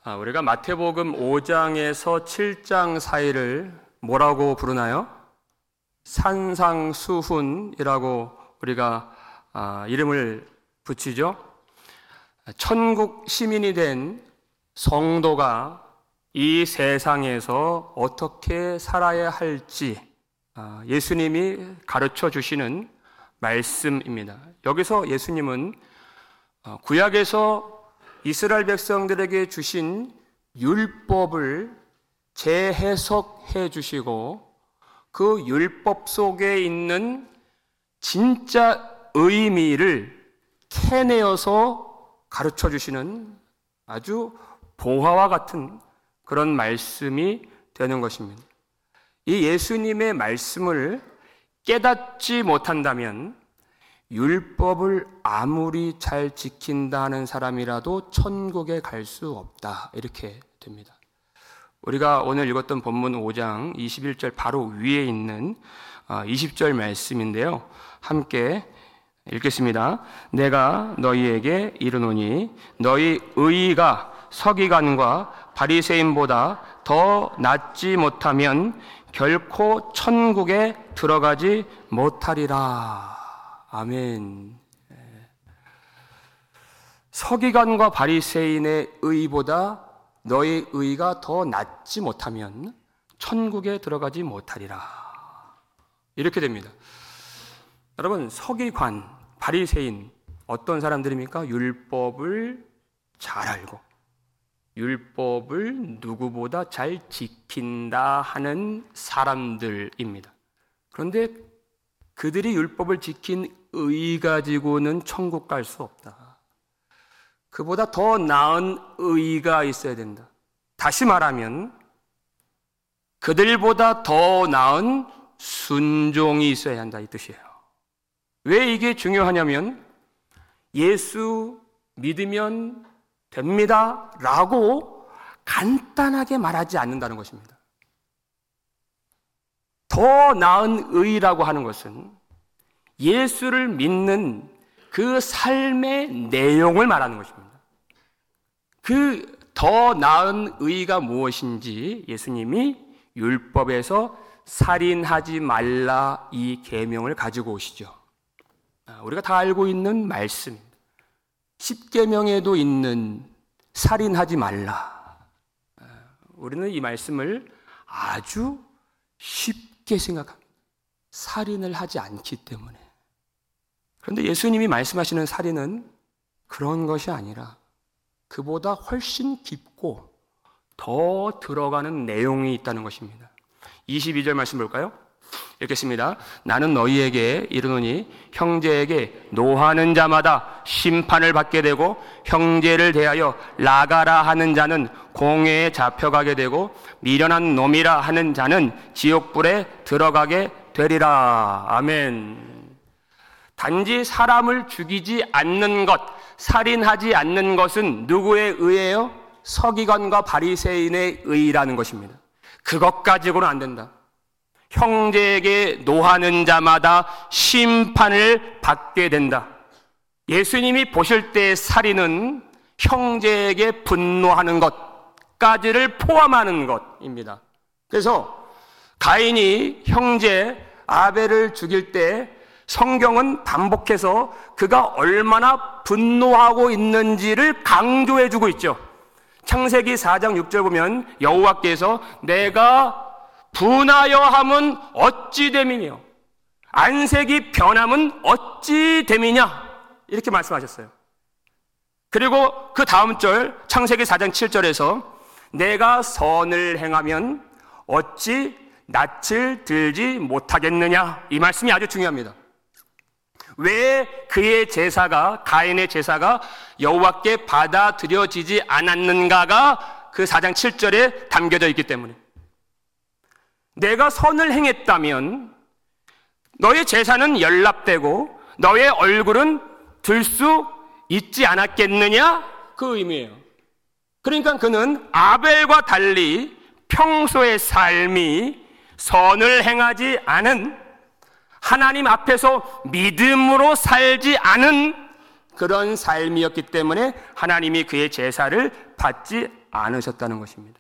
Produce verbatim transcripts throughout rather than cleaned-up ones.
아, 우리가 마태복음 오 장에서 칠 장 사이를 뭐라고 부르나요? 산상수훈이라고 우리가 아, 이름을 붙이죠. 천국 시민이 된 성도가 이 세상에서 어떻게 살아야 할지 아, 예수님이 가르쳐 주시는 말씀입니다. 여기서 예수님은 구약에서 이스라엘 백성들에게 주신 율법을 재해석해 주시고 그 율법 속에 있는 진짜 의미를 캐내어서 가르쳐 주시는 아주 보화와 같은 그런 말씀이 되는 것입니다. 이 예수님의 말씀을 깨닫지 못한다면 율법을 아무리 잘 지킨다는 사람이라도 천국에 갈 수 없다, 이렇게 됩니다. 우리가 오늘 읽었던 본문 오 장 이십일 절 바로 위에 있는 이십 절 말씀인데요, 함께 읽겠습니다. 내가 너희에게 이르노니 너희 의의가 서기관과 바리새인보다 더 낫지 못하면 결코 천국에 들어가지 못하리라. 아멘. 서기관과 바리새인의 의보다 너의 의가 더 낫지 못하면 천국에 들어가지 못하리라. 이렇게 됩니다. 여러분, 서기관, 바리새인 어떤 사람들입니까? 율법을 잘 알고 율법을 누구보다 잘 지킨다 하는 사람들입니다. 그런데 그들이 율법을 지킨 의 가지고는 천국 갈 수 없다. 그보다 더 나은 의가 있어야 된다. 다시 말하면 그들보다 더 나은 순종이 있어야 한다, 이 뜻이에요. 왜 이게 중요하냐면 예수 믿으면 됩니다 라고 간단하게 말하지 않는다는 것입니다. 더 나은 의라고 하는 것은 예수를 믿는 그 삶의 내용을 말하는 것입니다. 그 더 나은 의가 무엇인지 예수님이 율법에서 살인하지 말라 이 계명을 가지고 오시죠. 우리가 다 알고 있는 말씀입니다. 십계명에도 있는 살인하지 말라. 우리는 이 말씀을 아주 쉽게 생각합니다. 살인을 하지 않기 때문에. 그런데 예수님이 말씀하시는 살인은 그런 것이 아니라 그보다 훨씬 깊고 더 들어가는 내용이 있다는 것입니다. 이십이 절 말씀 볼까요? 읽겠습니다. 나는 너희에게 이르노니 형제에게 노하는 자마다 심판을 받게 되고 형제를 대하여 나가라 하는 자는 공회에 잡혀가게 되고 미련한 놈이라 하는 자는 지옥불에 들어가게 되리라. 아멘. 단지 사람을 죽이지 않는 것, 살인하지 않는 것은 누구의 의예요? 서기관과 바리새인의 의라는 것입니다. 그것 가지고는 안 된다. 형제에게 노하는 자마다 심판을 받게 된다. 예수님이 보실 때의 살인은 형제에게 분노하는 것까지를 포함하는 것입니다. 그래서 가인이 형제 아벨을 죽일 때 성경은 반복해서 그가 얼마나 분노하고 있는지를 강조해 주고 있죠. 창세기 사 장 육 절 보면 여호와께서 내가 분하여 함은 어찌 됨이며 안색이 변함은 어찌 됨이냐 이렇게 말씀하셨어요. 그리고 그 다음 절 창세기 사 장 칠 절에서 내가 선을 행하면 어찌 낯을 들지 못하겠느냐 이 말씀이 아주 중요합니다. 왜 그의 제사가 가인의 제사가 여호와께 받아들여지지 않았는가가 그 사 장 칠 절에 담겨져 있기 때문에 내가 선을 행했다면 너의 제사는 연락되고 너의 얼굴은 들 수 있지 않았겠느냐 그 의미예요. 그러니까 그는 아벨과 달리 평소의 삶이 선을 행하지 않은 하나님 앞에서 믿음으로 살지 않은 그런 삶이었기 때문에 하나님이 그의 제사를 받지 않으셨다는 것입니다.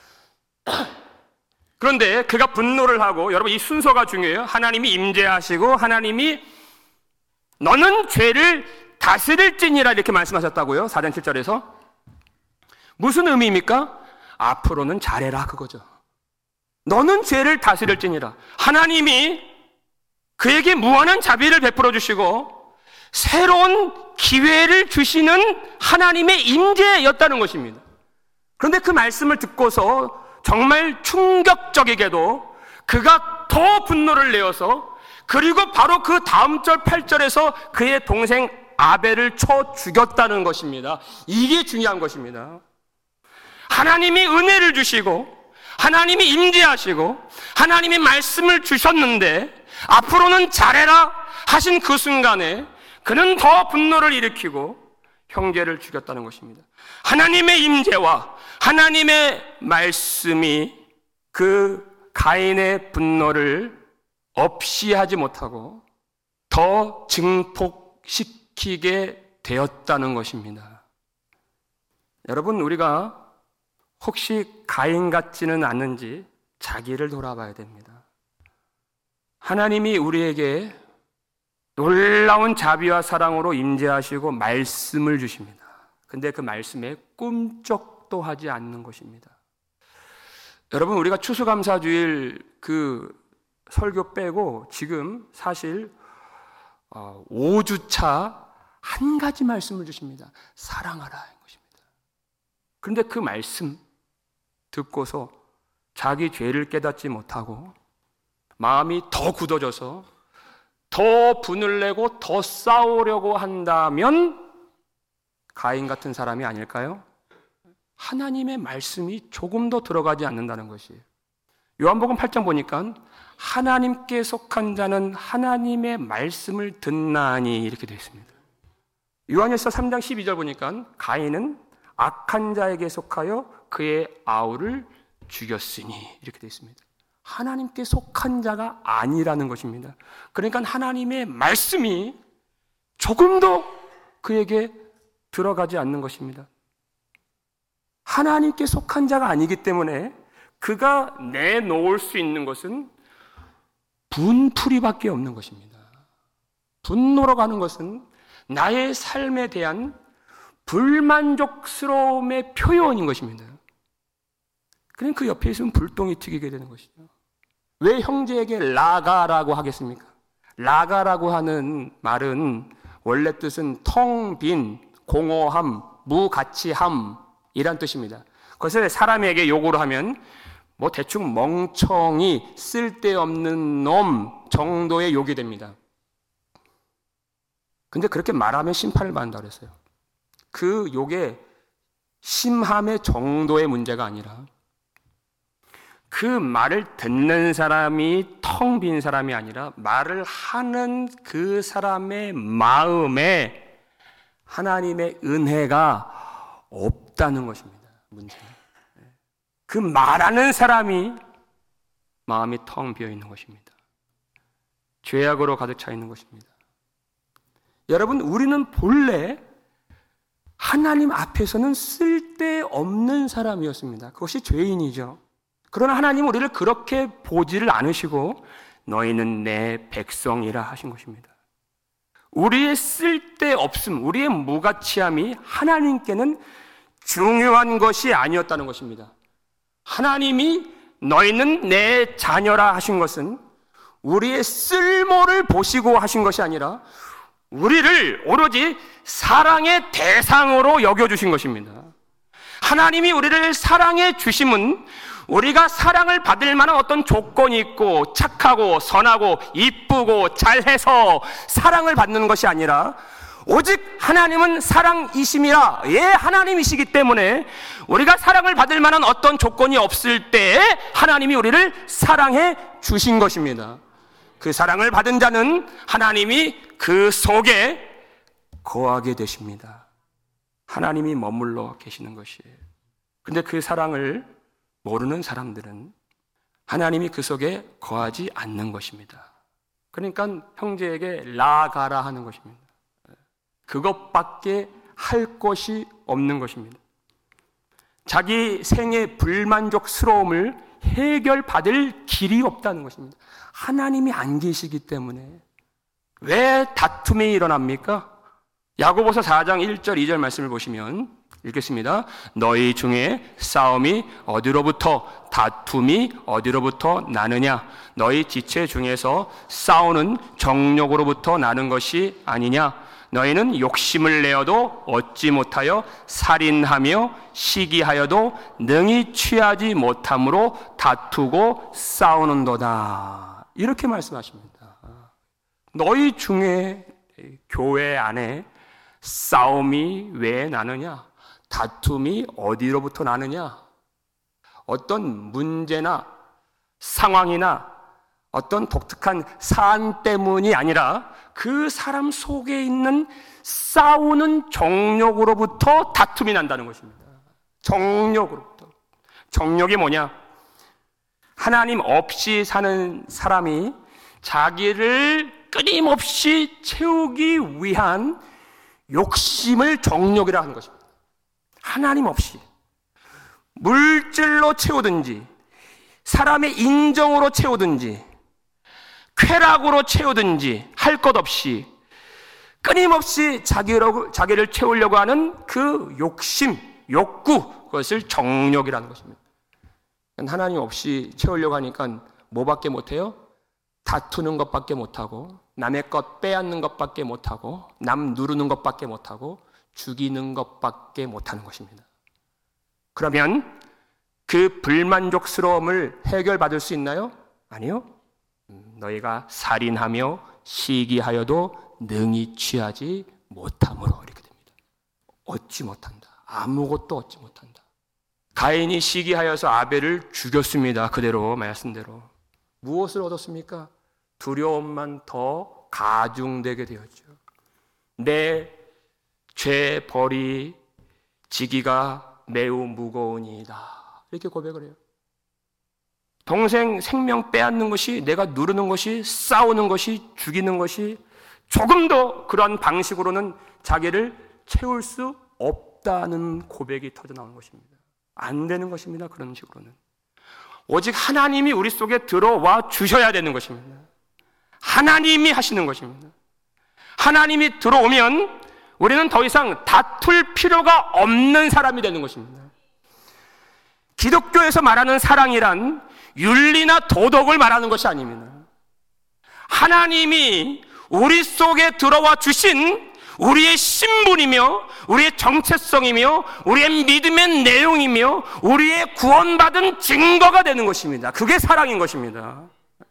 그런데 그가 분노를 하고, 여러분 이 순서가 중요해요. 하나님이 임재하시고 하나님이 너는 죄를 다스릴지니라 이렇게 말씀하셨다고요. 사 장 칠 절에서. 무슨 의미입니까? 앞으로는 잘해라 그거죠. 너는 죄를 다스릴지니라. 하나님이 그에게 무한한 자비를 베풀어 주시고 새로운 기회를 주시는 하나님의 임재였다는 것입니다. 그런데 그 말씀을 듣고서 정말 충격적이게도 그가 더 분노를 내어서, 그리고 바로 그 다음 절 팔 절에서 그의 동생 아벨을 쳐 죽였다는 것입니다. 이게 중요한 것입니다. 하나님이 은혜를 주시고 하나님이 임재하시고 하나님이 말씀을 주셨는데 앞으로는 잘해라 하신 그 순간에 그는 더 분노를 일으키고 형제를 죽였다는 것입니다. 하나님의 임재와 하나님의 말씀이 그 가인의 분노를 없이 하지 못하고 더 증폭시키게 되었다는 것입니다. 여러분, 우리가 혹시 가인 같지는 않는지 자기를 돌아봐야 됩니다. 하나님이 우리에게 놀라운 자비와 사랑으로 임재하시고 말씀을 주십니다. 근데 그 말씀에 꿈쩍도 하지 않는 것입니다. 여러분, 우리가 추수감사주일 그 설교 빼고 지금 사실 오 주차 한 가지 말씀을 주십니다. 사랑하라 한 것입니다. 그런데 그 말씀 듣고서 자기 죄를 깨닫지 못하고 마음이 더 굳어져서 더 분을 내고 더 싸우려고 한다면 가인 같은 사람이 아닐까요? 하나님의 말씀이 조금 더 들어가지 않는다는 것이에요. 요한복음 팔 장 보니까 하나님께 속한 자는 하나님의 말씀을 듣나니 이렇게 되어 있습니다. 요한일서 삼 장 십이 절 보니까 가인은 악한 자에게 속하여 그의 아우를 죽였으니 이렇게 되어 있습니다. 하나님께 속한 자가 아니라는 것입니다. 그러니까 하나님의 말씀이 조금도 그에게 들어가지 않는 것입니다. 하나님께 속한 자가 아니기 때문에 그가 내놓을 수 있는 것은 분풀이밖에 없는 것입니다. 분노라고 하는 것은 나의 삶에 대한 불만족스러움의 표현인 것입니다. 그럼 그 옆에 있으면 불똥이 튀기게 되는 것이죠. 왜 형제에게 라가라고 하겠습니까? 라가라고 하는 말은 원래 뜻은 텅 빈, 공허함, 무가치함 이란 뜻입니다. 그것을 사람에게 욕으로 하면 뭐 대충 멍청이, 쓸데없는 놈 정도의 욕이 됩니다. 근데 그렇게 말하면 심판을 받는다고 그랬어요. 그 욕의 심함의 정도의 문제가 아니라 그 말을 듣는 사람이 텅 빈 사람이 아니라 말을 하는 그 사람의 마음에 하나님의 은혜가 없다는 것입니다. 문제는. 그 말하는 사람이 마음이 텅 비어 있는 것입니다. 죄악으로 가득 차 있는 것입니다. 여러분, 우리는 본래 하나님 앞에서는 쓸데없는 사람이었습니다. 그것이 죄인이죠. 그러나 하나님은 우리를 그렇게 보지를 않으시고 너희는 내 백성이라 하신 것입니다. 우리의 쓸데없음, 우리의 무가치함이 하나님께는 중요한 것이 아니었다는 것입니다. 하나님이 너희는 내 자녀라 하신 것은 우리의 쓸모를 보시고 하신 것이 아니라 우리를 오로지 사랑의 대상으로 여겨주신 것입니다. 하나님이 우리를 사랑해 주심은 우리가 사랑을 받을 만한 어떤 조건이 있고 착하고 선하고 이쁘고 잘해서 사랑을 받는 것이 아니라 오직 하나님은 사랑이심이라, 예, 하나님이시기 때문에 우리가 사랑을 받을 만한 어떤 조건이 없을 때에 하나님이 우리를 사랑해 주신 것입니다. 그 사랑을 받은 자는 하나님이 그 속에 거하게 되십니다. 하나님이 머물러 계시는 것이에요. 근데 그 사랑을 모르는 사람들은 하나님이 그 속에 거하지 않는 것입니다. 그러니까 형제에게 라가라 하는 것입니다. 그것밖에 할 것이 없는 것입니다. 자기 생의 불만족스러움을 해결받을 길이 없다는 것입니다. 하나님이 안 계시기 때문에. 왜 다툼이 일어납니까? 야고보서 사 장 일 절 이 절 말씀을 보시면 읽겠습니다. 너희 중에 싸움이 어디로부터, 다툼이 어디로부터 나느냐? 너희 지체 중에서 싸우는 정욕으로부터 나는 것이 아니냐? 너희는 욕심을 내어도 얻지 못하여 살인하며 시기하여도 능히 취하지 못함으로 다투고 싸우는도다. 이렇게 말씀하십니다. 너희 중에 교회 안에 싸움이 왜 나느냐? 다툼이 어디로부터 나느냐? 어떤 문제나 상황이나 어떤 독특한 사안 때문이 아니라 그 사람 속에 있는 싸우는 정욕으로부터 다툼이 난다는 것입니다. 정욕으로부터. 정욕이 뭐냐? 하나님 없이 사는 사람이 자기를 끊임없이 채우기 위한 욕심을 정욕이라 하는 것입니다. 하나님 없이 물질로 채우든지 사람의 인정으로 채우든지 쾌락으로 채우든지 할 것 없이 끊임없이 자기를, 자기를 채우려고 하는 그 욕심, 욕구, 그것을 정욕이라는 것입니다. 하나님 없이 채우려고 하니까 뭐밖에 못해요? 다투는 것밖에 못하고 남의 것 빼앗는 것밖에 못하고 남 누르는 것밖에 못하고 죽이는 것밖에 못하는 것입니다. 그러면 그 불만족스러움을 해결받을 수 있나요? 아니요. 너희가 살인하며 시기하여도 능히 취하지 못함으로 이렇게 됩니다. 얻지 못한다. 아무것도 얻지 못한다. 가인이 시기하여서 아벨을 죽였습니다. 그대로 말씀대로. 무엇을 얻었습니까? 두려움만 더 가중되게 되었죠. 내 죄 벌이 지기가 매우 무거우니이다. 이렇게 고백을 해요. 동생 생명 빼앗는 것이, 내가 누르는 것이, 싸우는 것이, 죽이는 것이 조금 더 그런 방식으로는 자기를 채울 수 없다는 고백이 터져나오는 것입니다. 안 되는 것입니다. 그런 식으로는. 오직 하나님이 우리 속에 들어와 주셔야 되는 것입니다. 하나님이 하시는 것입니다. 하나님이 들어오면 우리는 더 이상 다툴 필요가 없는 사람이 되는 것입니다. 기독교에서 말하는 사랑이란 윤리나 도덕을 말하는 것이 아닙니다. 하나님이 우리 속에 들어와 주신 우리의 신분이며 우리의 정체성이며 우리의 믿음의 내용이며 우리의 구원받은 증거가 되는 것입니다. 그게 사랑인 것입니다.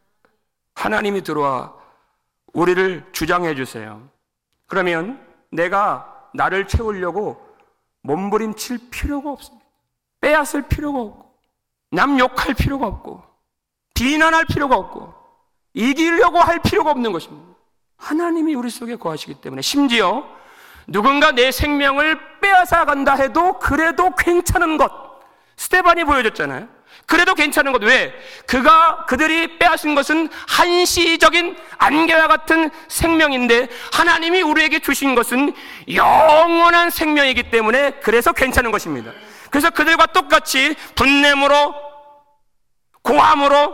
하나님이 들어와 우리를 주장해 주세요. 그러면 내가 나를 채우려고 몸부림칠 필요가 없습니다. 빼앗을 필요가 없고 남 욕할 필요가 없고 비난할 필요가 없고 이기려고 할 필요가 없는 것입니다. 하나님이 우리 속에 거하시기 때문에 심지어 누군가 내 생명을 빼앗아 간다 해도 그래도 괜찮은 것, 스데반이 보여줬잖아요. 그래도 괜찮은 것. 왜? 그가 그들이 빼앗은 것은 한시적인 안개와 같은 생명인데 하나님이 우리에게 주신 것은 영원한 생명이기 때문에 그래서 괜찮은 것입니다. 그래서 그들과 똑같이 분냄으로, 고함으로,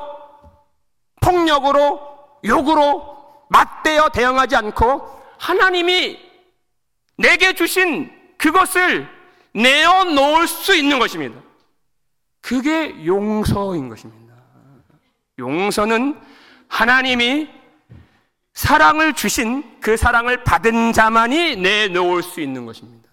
폭력으로, 욕으로 맞대어 대응하지 않고 하나님이 내게 주신 그것을 내어놓을 수 있는 것입니다. 그게 용서인 것입니다. 용서는 하나님이 사랑을 주신 그 사랑을 받은 자만이 내놓을 수 있는 것입니다.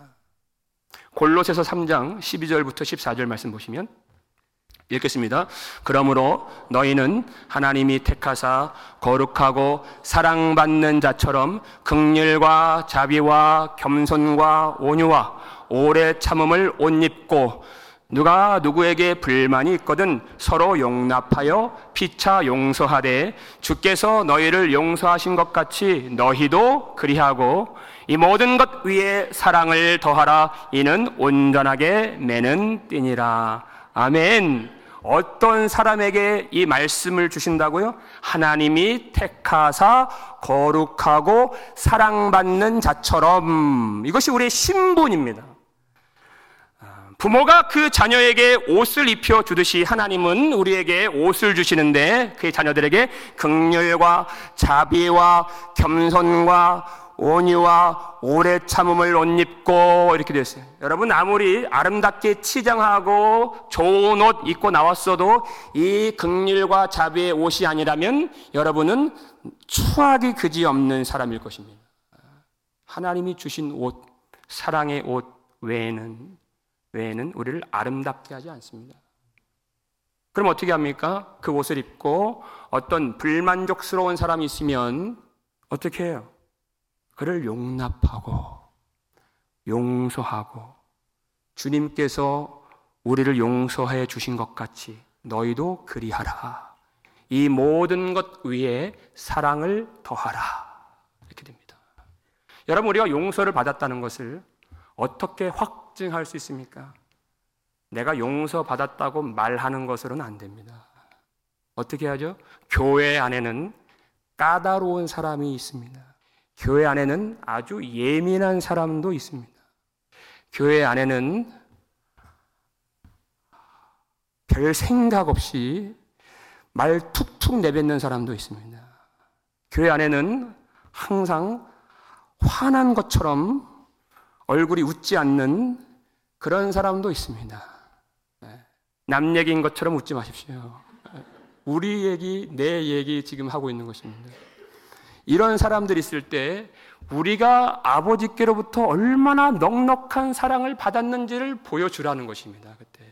골로새서 삼 장 십이 절부터 십사 절 말씀 보시면 읽겠습니다. 그러므로 너희는 하나님이 택하사 거룩하고 사랑받는 자처럼 긍휼과 자비와 겸손과 온유와 오래 참음을 옷 입고 누가 누구에게 불만이 있거든 서로 용납하여 피차 용서하되 주께서 너희를 용서하신 것 같이 너희도 그리하고 이 모든 것 위에 사랑을 더하라. 이는 온전하게 매는 띠니라. 아멘. 어떤 사람에게 이 말씀을 주신다고요? 하나님이 택하사 거룩하고 사랑받는 자처럼. 이것이 우리의 신분입니다. 부모가 그 자녀에게 옷을 입혀 주듯이 하나님은 우리에게 옷을 주시는데 그 자녀들에게 긍휼과 자비와 겸손과 온유와 오래 참음을 옷 입고 이렇게 되어 있어요. 여러분, 아무리 아름답게 치장하고 좋은 옷 입고 나왔어도 이 긍휼과 자비의 옷이 아니라면 여러분은 추악이 그지없는 사람일 것입니다. 하나님이 주신 옷, 사랑의 옷 외에는 외에는 우리를 아름답게 하지 않습니다. 그럼 어떻게 합니까? 그 옷을 입고 어떤 불만족스러운 사람이 있으면 어떻게 해요? 그를 용납하고 용서하고 주님께서 우리를 용서해 주신 것 같이 너희도 그리하라. 이 모든 것 위에 사랑을 더하라. 이렇게 됩니다. 여러분, 우리가 용서를 받았다는 것을 어떻게 확증할 수 있습니까? 내가 용서받았다고 말하는 것으로는 안 됩니다. 어떻게 하죠? 교회 안에는 까다로운 사람이 있습니다. 교회 안에는 아주 예민한 사람도 있습니다. 교회 안에는 별 생각 없이 말 툭툭 내뱉는 사람도 있습니다. 교회 안에는 항상 화난 것처럼 얼굴이 웃지 않는 그런 사람도 있습니다. 남 얘기인 것처럼 웃지 마십시오. 우리 얘기, 내 얘기 지금 하고 있는 것입니다. 이런 사람들이 있을 때 우리가 아버지께로부터 얼마나 넉넉한 사랑을 받았는지를 보여주라는 것입니다. 그때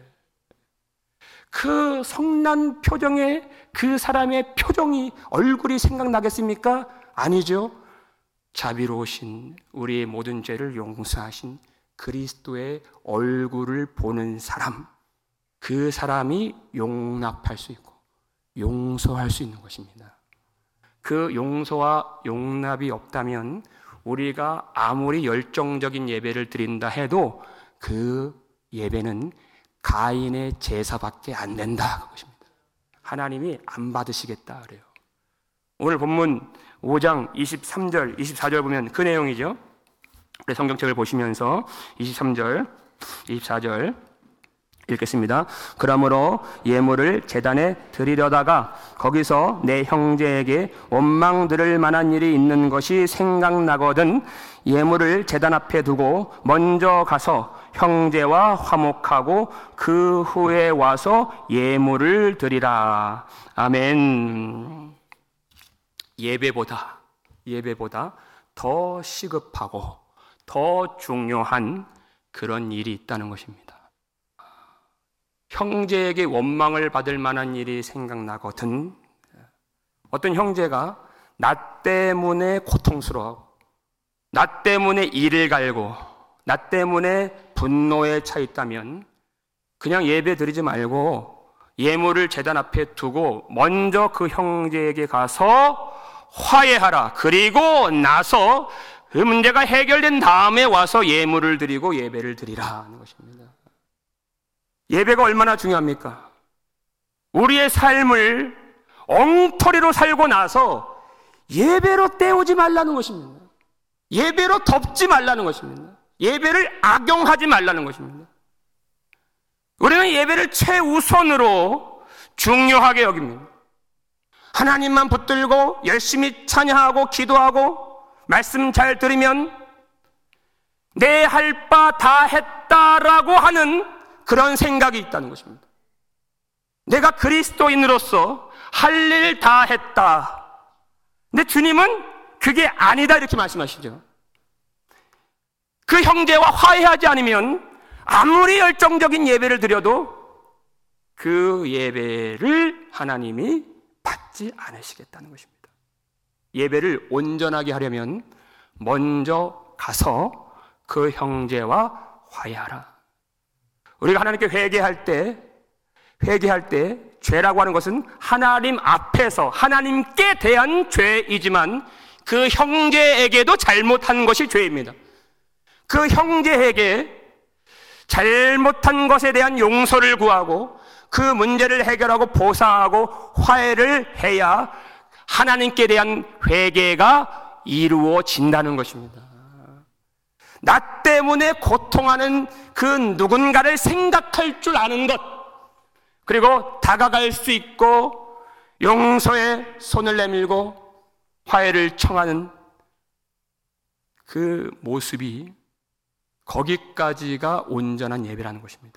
그 성난 표정에 그 사람의 표정이, 얼굴이 생각나겠습니까? 아니죠. 자비로우신 우리의 모든 죄를 용서하신 그리스도의 얼굴을 보는 사람, 그 사람이 용납할 수 있고 용서할 수 있는 것입니다. 그 용서와 용납이 없다면 우리가 아무리 열정적인 예배를 드린다 해도 그 예배는 가인의 제사밖에 안 된다 그것입니다. 하나님이 안 받으시겠다 그래요. 오늘 본문 오 장 이십삼 절, 이십사 절 보면 그 내용이죠. 성경책을 보시면서 이십삼 절, 이십사 절 읽겠습니다. 그러므로 예물을 제단에 드리려다가 거기서 내 형제에게 원망 들을 만한 일이 있는 것이 생각나거든 예물을 제단 앞에 두고 먼저 가서 형제와 화목하고 그 후에 와서 예물을 드리라. 아멘. 예배보다 예배보다 더 시급하고 더 중요한 그런 일이 있다는 것입니다. 형제에게 원망을 받을 만한 일이 생각나거든 어떤 형제가 나 때문에 고통스러워하고 나 때문에 이를 갈고 나 때문에 분노에 차 있다면 그냥 예배 드리지 말고 예물을 제단 앞에 두고 먼저 그 형제에게 가서 화해하라. 그리고 나서 그 문제가 해결된 다음에 와서 예물을 드리고 예배를 드리라 하는 것입니다. 예배가 얼마나 중요합니까? 우리의 삶을 엉터리로 살고 나서 예배로 때우지 말라는 것입니다. 예배로 덮지 말라는 것입니다. 예배를 악용하지 말라는 것입니다. 우리는 예배를 최우선으로 중요하게 여깁니다. 하나님만 붙들고 열심히 찬양하고 기도하고 말씀 잘 들으면 내 할 바 다 했다라고 하는 그런 생각이 있다는 것입니다. 내가 그리스도인으로서 할 일 다 했다. 근데 주님은 그게 아니다 이렇게 말씀하시죠. 그 형제와 화해하지 않으면 아무리 열정적인 예배를 드려도 그 예배를 하나님이 받지 않으시겠다는 것입니다. 예배를 온전하게 하려면 먼저 가서 그 형제와 화해하라. 우리가 하나님께 회개할 때 회개할 때 죄라고 하는 것은 하나님 앞에서 하나님께 대한 죄이지만 그 형제에게도 잘못한 것이 죄입니다. 그 형제에게 잘못한 것에 대한 용서를 구하고 그 문제를 해결하고 보상하고 화해를 해야 하나님께 대한 회개가 이루어진다는 것입니다. 나 때문에 고통하는 그 누군가를 생각할 줄 아는 것, 그리고 다가갈 수 있고 용서의 손을 내밀고 화해를 청하는 그 모습이, 거기까지가 온전한 예배라는 것입니다.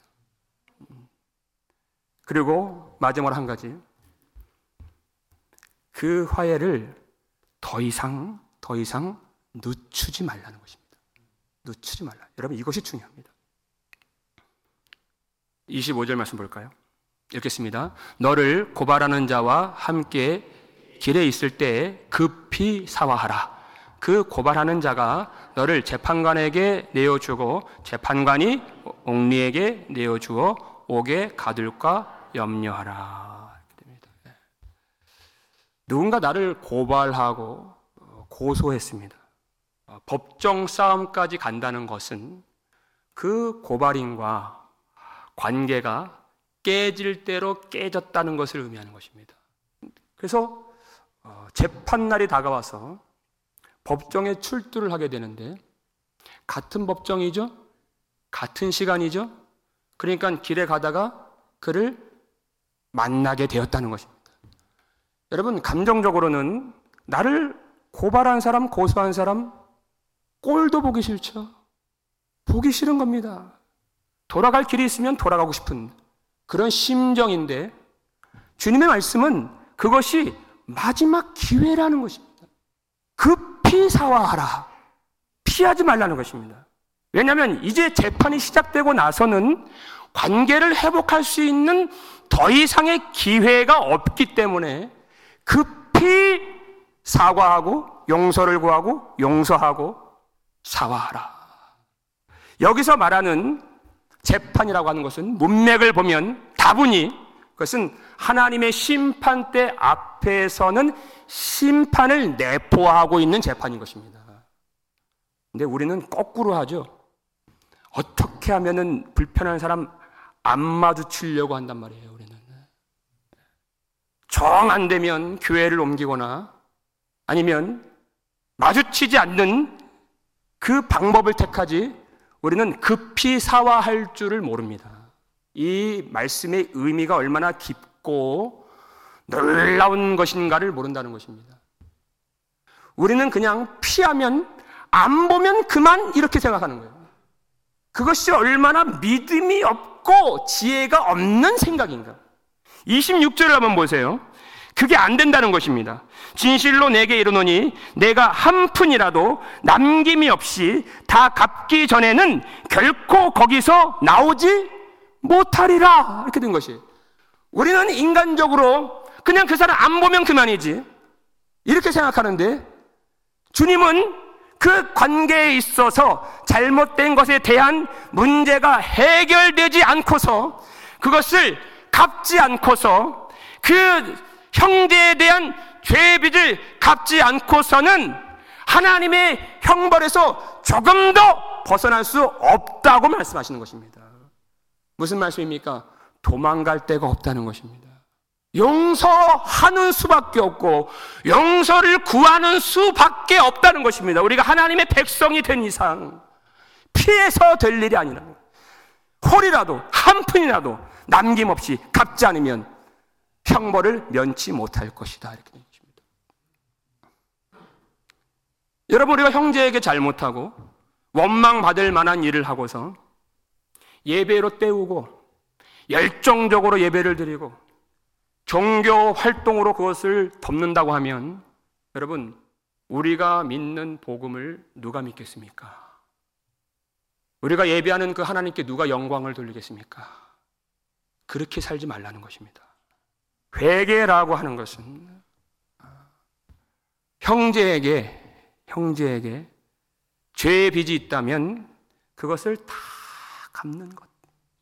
그리고 마지막으로 한 가지, 그 화해를 더 이상 더 이상 늦추지 말라는 것입니다. 늦추지 말라. 여러분, 이것이 중요합니다. 이십오 절 말씀 볼까요? 읽겠습니다. 너를 고발하는 자와 함께 길에 있을 때에 급히 사화하라. 그 고발하는 자가 너를 재판관에게 내어주고 재판관이 옥리에게 내어주어 옥에 가둘까 염려하라. 누군가 나를 고발하고 고소했습니다. 법정 싸움까지 간다는 것은 그 고발인과 관계가 깨질 대로 깨졌다는 것을 의미하는 것입니다. 그래서 재판날이 다가와서 법정에 출두를 하게 되는데, 같은 법정이죠? 같은 시간이죠? 그러니까 길에 가다가 그를 만나게 되었다는 것입니다. 여러분, 감정적으로는 나를 고발한 사람, 고소한 사람 꼴도 보기 싫죠. 보기 싫은 겁니다. 돌아갈 길이 있으면 돌아가고 싶은 그런 심정인데, 주님의 말씀은 그것이 마지막 기회라는 것입니다. 급히 사화하라. 피하지 말라는 것입니다. 왜냐하면 이제 재판이 시작되고 나서는 관계를 회복할 수 있는 더 이상의 기회가 없기 때문에 급히 사과하고 용서를 구하고 용서하고 사화하라. 여기서 말하는 재판이라고 하는 것은 문맥을 보면 다분히 그것은 하나님의 심판대 앞에서는 심판을 내포하고 있는 재판인 것입니다. 근데 우리는 거꾸로 하죠. 어떻게 하면은 불편한 사람 안 마주치려고 한단 말이에요, 우리는. 정 안 되면 교회를 옮기거나 아니면 마주치지 않는 그 방법을 택하지, 우리는 급히 사화할 줄을 모릅니다. 이 말씀의 의미가 얼마나 깊고 놀라운 것인가를 모른다는 것입니다. 우리는 그냥 피하면, 안 보면 그만, 이렇게 생각하는 거예요. 그것이 얼마나 믿음이 없고 지혜가 없는 생각인가. 이십육 절을 한번 보세요. 그게 안 된다는 것입니다. 진실로 내게 이르노니 내가 한 푼이라도 남김이 없이 다 갚기 전에는 결코 거기서 나오지 못하리라. 이렇게 된 것이. 우리는 인간적으로 그냥 그 사람 안 보면 그만이지, 이렇게 생각하는데, 주님은 그 관계에 있어서 잘못된 것에 대한 문제가 해결되지 않고서, 그것을 갚지 않고서, 그 형제에 대한 죄의 빚을 갚지 않고서는 하나님의 형벌에서 조금 더 벗어날 수 없다고 말씀하시는 것입니다. 무슨 말씀입니까? 도망갈 데가 없다는 것입니다. 용서하는 수밖에 없고 용서를 구하는 수밖에 없다는 것입니다. 우리가 하나님의 백성이 된 이상 피해서 될 일이 아니라, 홀이라도 한 푼이라도 남김없이 갚지 않으면 형벌을 면치 못할 것이다, 이렇게 되는 것입니다. 여러분, 우리가 형제에게 잘못하고 원망받을 만한 일을 하고서 예배로 때우고 열정적으로 예배를 드리고 종교 활동으로 그것을 덮는다고 하면, 여러분, 우리가 믿는 복음을 누가 믿겠습니까? 우리가 예배하는 그 하나님께 누가 영광을 돌리겠습니까? 그렇게 살지 말라는 것입니다. 회개라고 하는 것은 형제에게 형제에게 죄의 빚이 있다면 그것을 다 갚는 것,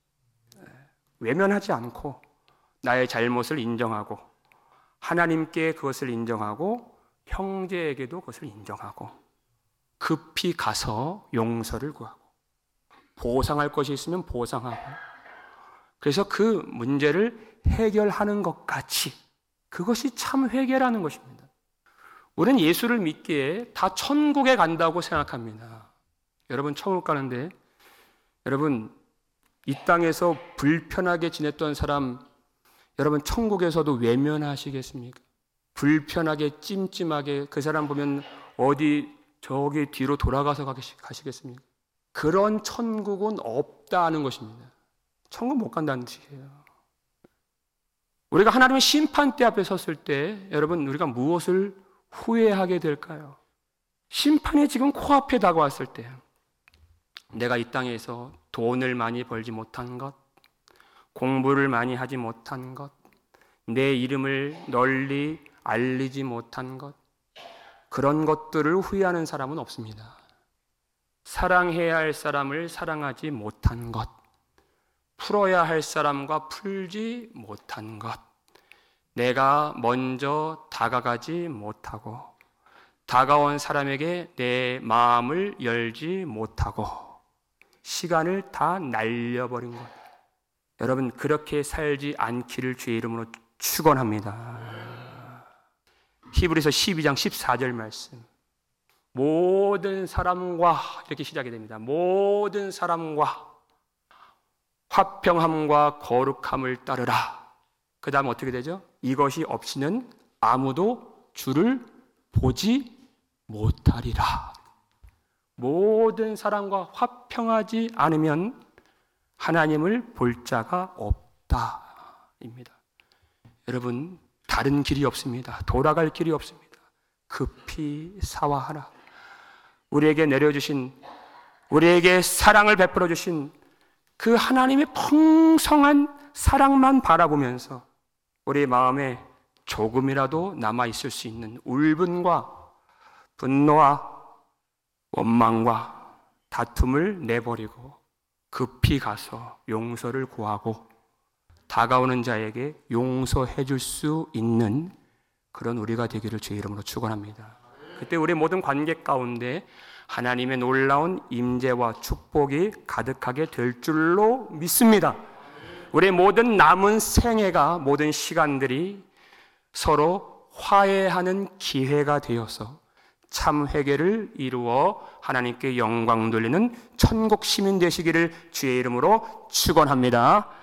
외면하지 않고 나의 잘못을 인정하고 하나님께 그것을 인정하고 형제에게도 그것을 인정하고 급히 가서 용서를 구하고 보상할 것이 있으면 보상하고, 그래서 그 문제를 해결하는 것 같이, 그것이 참 회개라는 것입니다. 우리는 예수를 믿기에 다 천국에 간다고 생각합니다. 여러분 천국 가는데 여러분 이 땅에서 불편하게 지냈던 사람 여러분 천국에서도 외면하시겠습니까? 불편하게 찜찜하게 그 사람 보면 어디 저기 뒤로 돌아가서 가시겠습니까? 그런 천국은 없다는 것입니다. 천국 못 간다는 뜻이에요. 우리가 하나님의 심판대 앞에 섰을 때 여러분 우리가 무엇을 후회하게 될까요? 심판이 지금 코앞에 다가왔을 때 내가 이 땅에서 돈을 많이 벌지 못한 것, 공부를 많이 하지 못한 것, 내 이름을 널리 알리지 못한 것, 그런 것들을 후회하는 사람은 없습니다. 사랑해야 할 사람을 사랑하지 못한 것, 풀어야 할 사람과 풀지 못한 것, 내가 먼저 다가가지 못하고 다가온 사람에게 내 마음을 열지 못하고 시간을 다 날려버린 것. 여러분 그렇게 살지 않기를 주의 이름으로 축원합니다. 히브리서 십이 장 십사 절 말씀. 모든 사람과 이렇게 시작이 됩니다. 모든 사람과 화평함과 거룩함을 따르라. 그 다음 어떻게 되죠? 이것이 없이는 아무도 주를 보지 못하리라. 모든 사람과 화평하지 않으면 하나님을 볼 자가 없다입니다. 여러분 다른 길이 없습니다. 돌아갈 길이 없습니다. 급히 사와하라. 우리에게 내려주신 우리에게 사랑을 베풀어 주신 그 하나님의 풍성한 사랑만 바라보면서 우리 마음에 조금이라도 남아있을 수 있는 울분과 분노와 원망과 다툼을 내버리고 급히 가서 용서를 구하고 다가오는 자에게 용서해 줄 수 있는 그런 우리가 되기를 주의 이름으로 축원합니다. 그때 우리 모든 관계 가운데 하나님의 놀라운 임재와 축복이 가득하게 될 줄로 믿습니다. 우리 모든 남은 생애가 모든 시간들이 서로 화해하는 기회가 되어서 참 회개를 이루어 하나님께 영광 돌리는 천국 시민 되시기를 주의 이름으로 축원합니다.